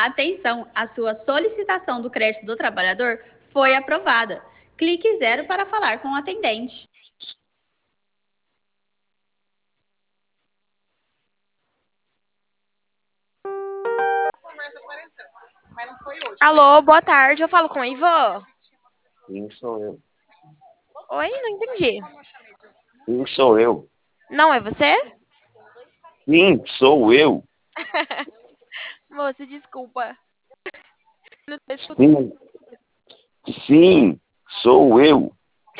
Atenção, a sua solicitação do crédito do trabalhador foi aprovada. Clique 0 para falar com o atendente. Alô, boa tarde. Eu falo com a Ivan. Sim, sou eu. Oi, não entendi. Sim, sou eu. Não é você? Sim, sou eu. Moça, desculpa. Não tô escutando. Sim, sim, sou eu.